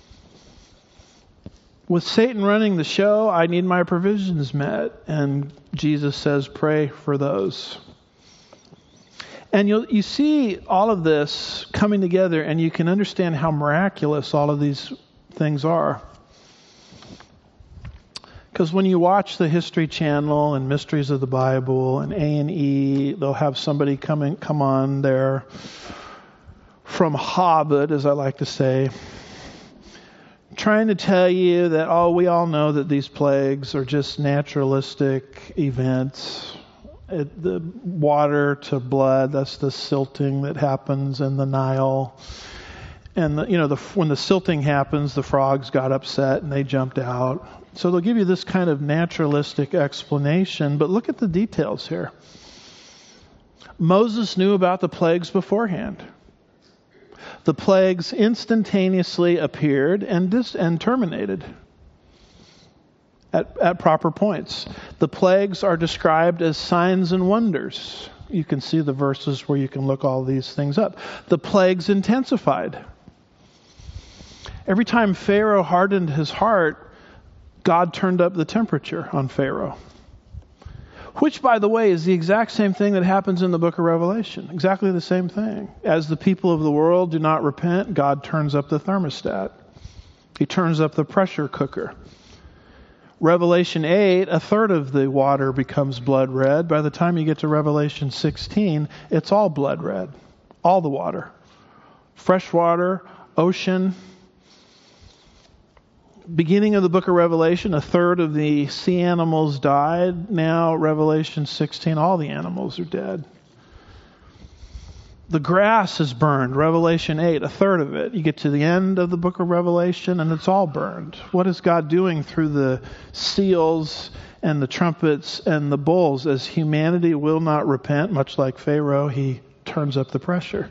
With Satan running the show, I need my provisions met. And Jesus says, pray for those. And you'll, you see all of this coming together, and you can understand how miraculous all of these things are. Because when you watch the History Channel and Mysteries of the Bible and A and E, they'll have somebody coming come on there from Harvard, as I like to say, trying to tell you that, oh, we all know that these plagues are just naturalistic events. It, the water to blood, that's the silting that happens in the Nile. And, the, you know, the, when the silting happens, the frogs got upset and they jumped out. So they'll give you this kind of naturalistic explanation, but look at the details here. Moses knew about the plagues beforehand. The plagues instantaneously appeared and dis- and terminated. at, at proper points. The plagues are described as signs and wonders. You can see the verses where you can look all these things up. The plagues intensified. Every time Pharaoh hardened his heart, God turned up the temperature on Pharaoh. Which, by the way, is the exact same thing that happens in the book of Revelation. Exactly the same thing. As the people of the world do not repent, God turns up the thermostat. He turns up the pressure cooker. Revelation eight, a third of the water becomes blood red. By the time you get to Revelation sixteen, it's all blood red. All the water. Fresh water, ocean. Beginning of the book of Revelation, a third of the sea animals died. Now, Revelation sixteen, all the animals are dead. The grass is burned. Revelation eight, a third of it. You get to the end of the book of Revelation and it's all burned. What is God doing through the seals and the trumpets and the bowls? As humanity will not repent, much like Pharaoh, he turns up the pressure.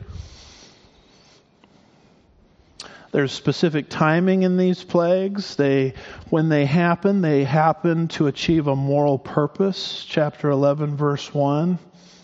There's specific timing in these plagues. They, when they happen, they happen to achieve a moral purpose. Chapter eleven, verse one.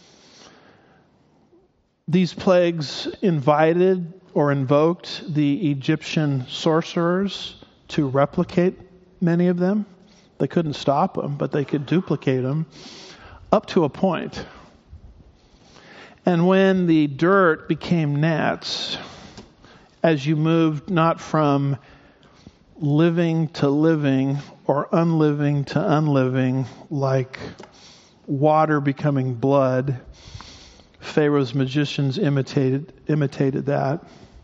These plagues invited or invoked the Egyptian sorcerers to replicate many of them. They couldn't stop them, but they could duplicate them up to a point. And when the dirt became gnats, as you moved not from living to living or unliving to unliving, like water becoming blood, Pharaoh's magicians imitated imitated that.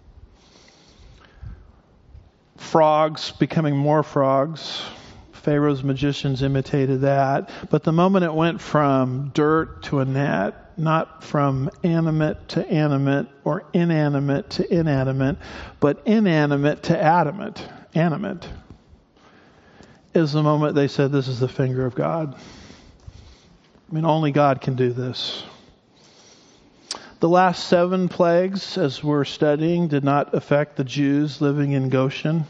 Frogs becoming more frogs, Pharaoh's magicians imitated that. But the moment it went from dirt to a gnat, not from animate to animate or inanimate to inanimate, but inanimate to adamant, animate, is the moment they said, this is the finger of God. I mean, only God can do this. The last seven plagues, as we're studying, did not affect the Jews living in Goshen.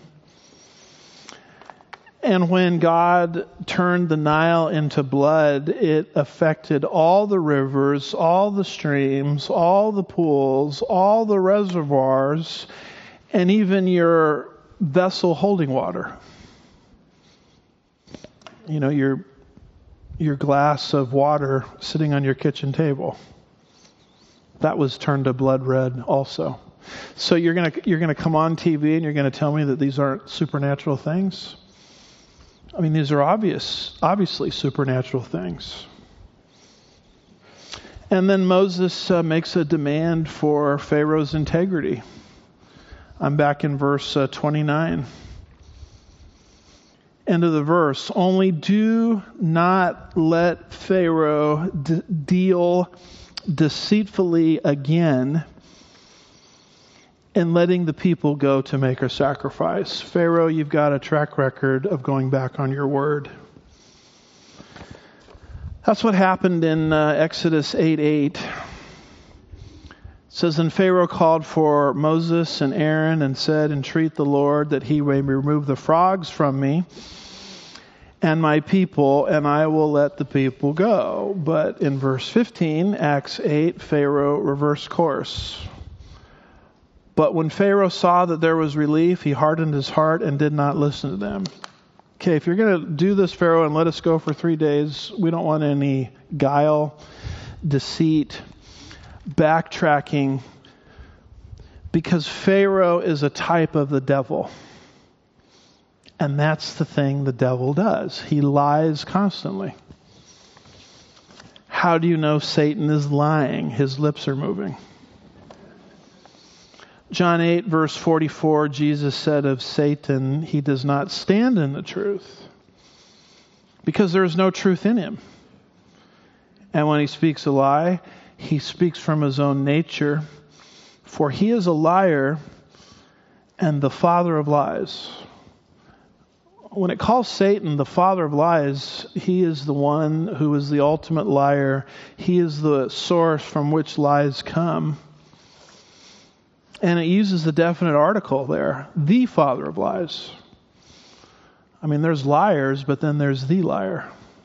And when God turned the Nile into blood, it affected all the rivers, all the streams, all the pools, all the reservoirs, and even your vessel holding water. You know, your your glass of water sitting on your kitchen table. That was turned to blood red also. So you're gonna you're gonna come on T V and you're gonna tell me that these aren't supernatural things? I mean, these are obvious, obviously supernatural things. And then Moses uh, makes a demand for Pharaoh's integrity. I'm back in verse uh, twenty-nine. End of the verse. Only do not let Pharaoh d- deal deceitfully again in letting the people go to make a sacrifice. Pharaoh, you've got a track record of going back on your word. That's what happened in uh, Exodus eight eight. It says, and Pharaoh called for Moses and Aaron and said, entreat the Lord that he may remove the frogs from me and my people, and I will let the people go. But in verse fifteen, Acts eight, Pharaoh reversed course. But when Pharaoh saw that there was relief, he hardened his heart and did not listen to them. Okay, if you're going to do this, Pharaoh, and let us go for three days, we don't want any guile, deceit, backtracking, because Pharaoh is a type of the devil. And that's the thing the devil does. He lies constantly. How do you know Satan is lying? His lips are moving. John eight, verse forty-four, Jesus said of Satan, he does not stand in the truth because there is no truth in him. And when he speaks a lie, he speaks from his own nature, for he is a liar and the father of lies. When it calls Satan the father of lies, he is the one who is the ultimate liar. He is the source from which lies come. And it uses the definite article there, the father of lies. I mean, there's liars, but then there's the liar.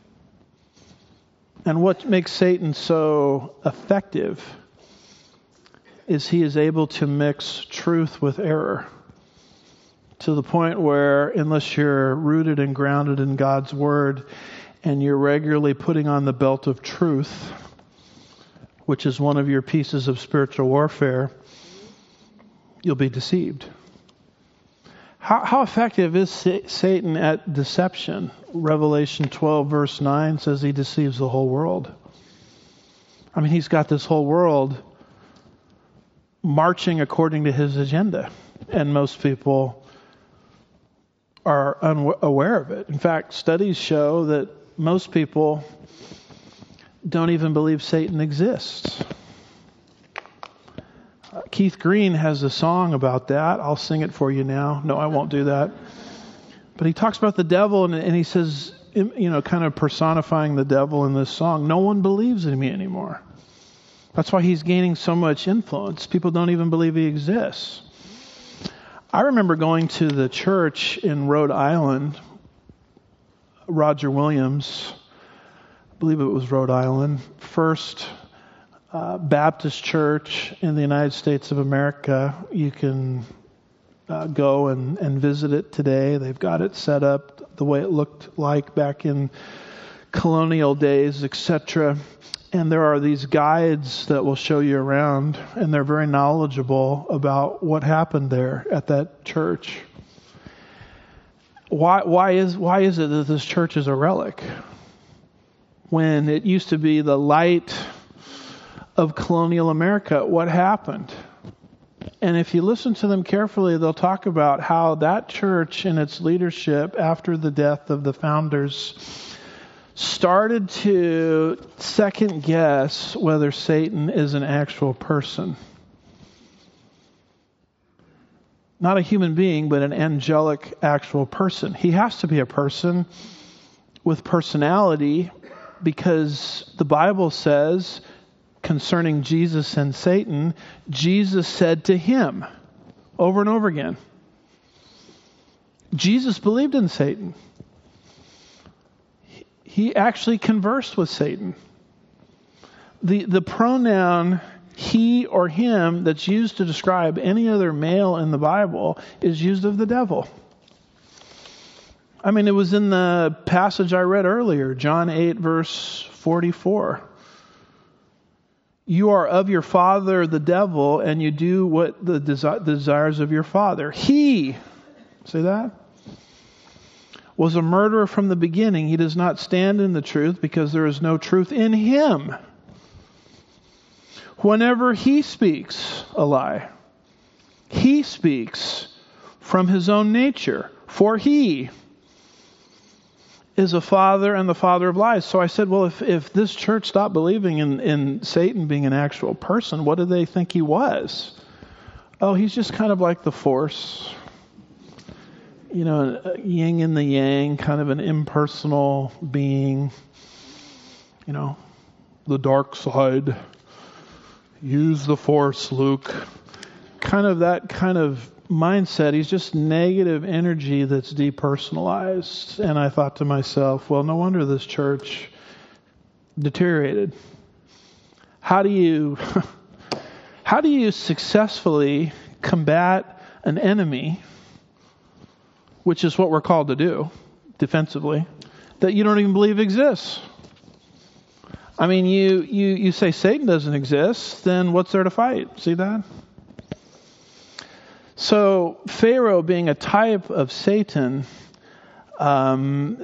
And what makes Satan so effective is he is able to mix truth with error to the point where, unless you're rooted and grounded in God's Word and you're regularly putting on the belt of truth, which is one of your pieces of spiritual warfare, you'll be deceived. How, how effective is Satan at deception? Revelation twelve verse nine says he deceives the whole world. I mean, he's got this whole world marching according to his agenda. And most people are unaware of it. In fact, studies show that most people don't even believe Satan exists. Uh, Keith Green has a song about that. I'll sing it for you now. No, I won't do that. But he talks about the devil, and, and he says, you know, kind of personifying the devil in this song, no one believes in me anymore. That's why he's gaining so much influence. People don't even believe he exists. I remember going to the church in Rhode Island, Roger Williams, I believe it was Rhode Island, first uh, Baptist church in the United States of America. You can uh, go and, and visit it today. They've got it set up the way it looked like back in colonial days, et cetera. And there are these guides that will show you around, and they're very knowledgeable about what happened there at that church. Why, why is why is it that this church is a relic when it used to be the light of colonial America? What happened? And if you listen to them carefully, they'll talk about how that church and its leadership, after the death of the founders, started to second guess whether Satan is an actual person. Not a human being, but an angelic actual person. He has to be a person with personality, because the Bible says concerning Jesus and Satan, Jesus said to him over and over again. Jesus believed in Satan. He actually conversed with Satan. The the pronoun he or him that's used to describe any other male in the Bible is used of the devil. I mean, it was in the passage I read earlier, John eight, verse forty-four. You are of your father, the devil, and you do what the desi- desires of your father. He, say that? Was a murderer from the beginning. He does not stand in the truth because there is no truth in him. Whenever he speaks a lie, he speaks from his own nature, for he is a father and the father of lies. So I said, well, if, if this church stopped believing in, in Satan being an actual person, what did they think he was? Oh, he's just kind of like the Force. You know, yin and the yang, kind of an impersonal being. You know, the dark side. Use the Force, Luke. Kind of that kind of mindset. He's just negative energy that's depersonalized. And I thought to myself, well, no wonder this church deteriorated. How do you, how do you successfully combat an enemy, which is what we're called to do defensively, that you don't even believe exists? I mean, you, you, you say Satan doesn't exist, then what's there to fight? See that? So Pharaoh, being a type of Satan, um,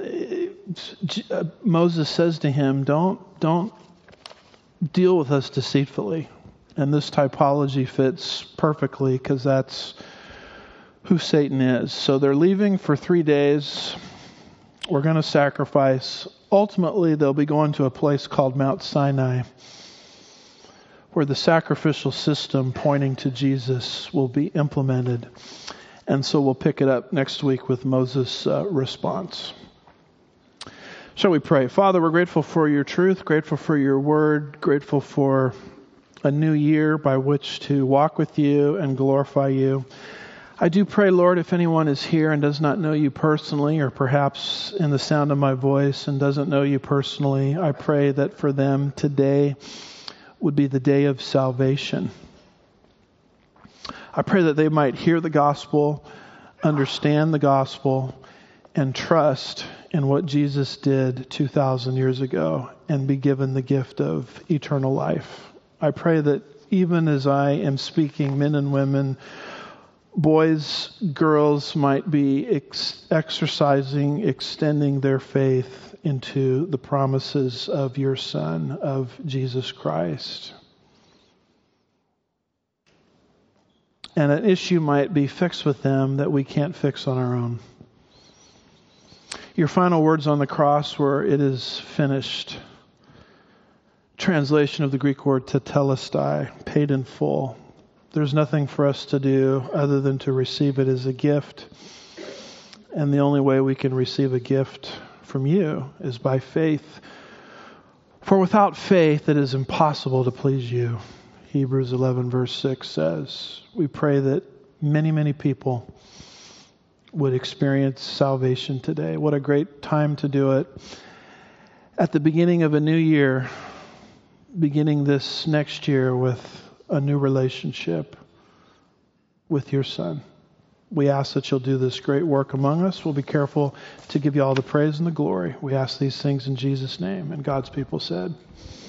Moses says to him, don't, don't deal with us deceitfully. And this typology fits perfectly because that's who Satan is. So they're leaving for three days. We're going to sacrifice. Ultimately, they'll be going to a place called Mount Sinai, where the sacrificial system pointing to Jesus will be implemented. And so we'll pick it up next week with Moses' uh, response. Shall we pray? Father, we're grateful for your truth, grateful for your word, grateful for a new year by which to walk with you and glorify you. I do pray, Lord, if anyone is here and does not know you personally, or perhaps in the sound of my voice and doesn't know you personally, I pray that for them today would be the day of salvation. I pray that they might hear the gospel, understand the gospel, and trust in what Jesus did two thousand years ago and be given the gift of eternal life. I pray that even as I am speaking, men and women, boys, girls might be ex- exercising, extending their faith into the promises of your Son, of Jesus Christ. And an issue might be fixed with them that we can't fix on our own. Your final words on the cross were, "It is finished." Translation of the Greek word tetelestai, paid in full. There's nothing for us to do other than to receive it as a gift. And the only way we can receive a gift from you is by faith. For without faith, it is impossible to please you. Hebrews eleven verse six says. We pray that many, many people would experience salvation today. What a great time to do it. At the beginning of a new year, beginning this next year with a new relationship with your Son. We ask that you'll do this great work among us. We'll be careful to give you all the praise and the glory. We ask these things in Jesus' name. And God's people said,